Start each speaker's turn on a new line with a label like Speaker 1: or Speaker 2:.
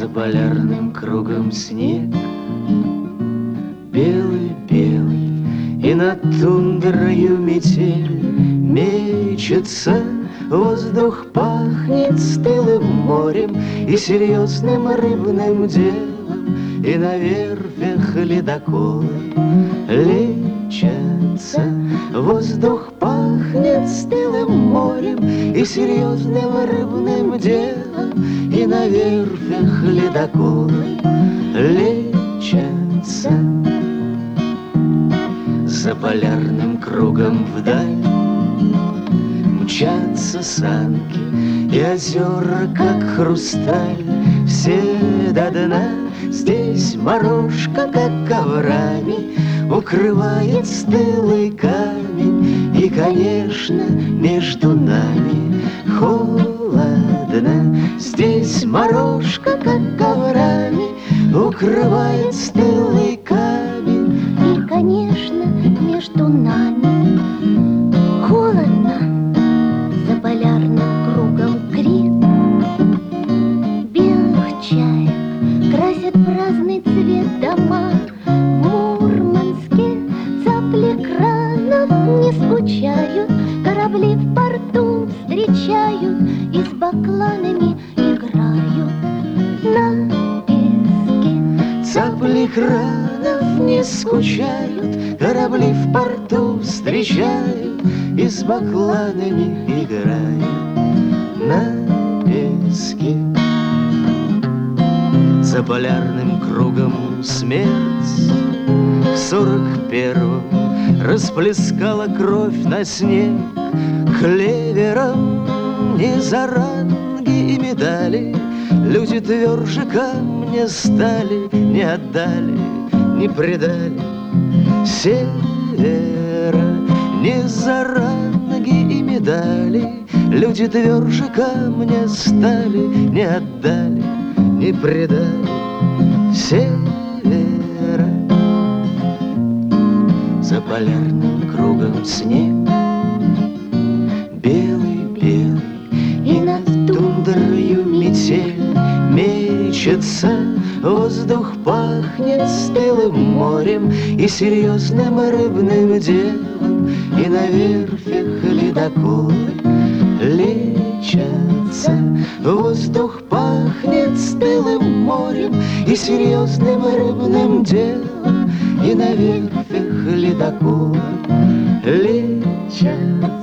Speaker 1: За полярным кругом снег белый-белый, и над тундрою метель мечется. Воздух пахнет стылым морем и серьезным рыбным делом, и на верфях ледоколы лечатся. Воздух пахнет стылым морем и серьезным рыбным делом, и на верфях ледоколы лечатся. За полярным кругом вдаль мчатся санки, и озера, как хрусталь, все до дна. Здесь морожка, как коврами, укрывает стылый камень, и, конечно, между нами холодно. Здесь морожка, как коврами, укрывает стылый камень,
Speaker 2: и, конечно, между нами холодно. За полярным кругом крик белых чаек красят в разный цвет дома. В Мурманске цапли кранов не скучают, корабли в порту встречают и с бакланами играют на песке.
Speaker 1: Цапли кранов не скучают, корабли в порту встречают и с бакланами играют на песке. За полярным кругом смерть в 41-м расплескала кровь на снег клевером. Не за ранги и медали люди тверже камня стали, не отдали, не предали севера. Не за ранги и медали люди тверже камня стали, не отдали, не предали севера. За полярным кругом снег белый-белый, и над тундрою метель мечется. Воздух пахнет стылым морем и серьезным рыбным делом, и на верфях ледоколы лечатся. Воздух пахнет стылым морем и серьезным рыбным делом, и на верфях ледоколы лечатся.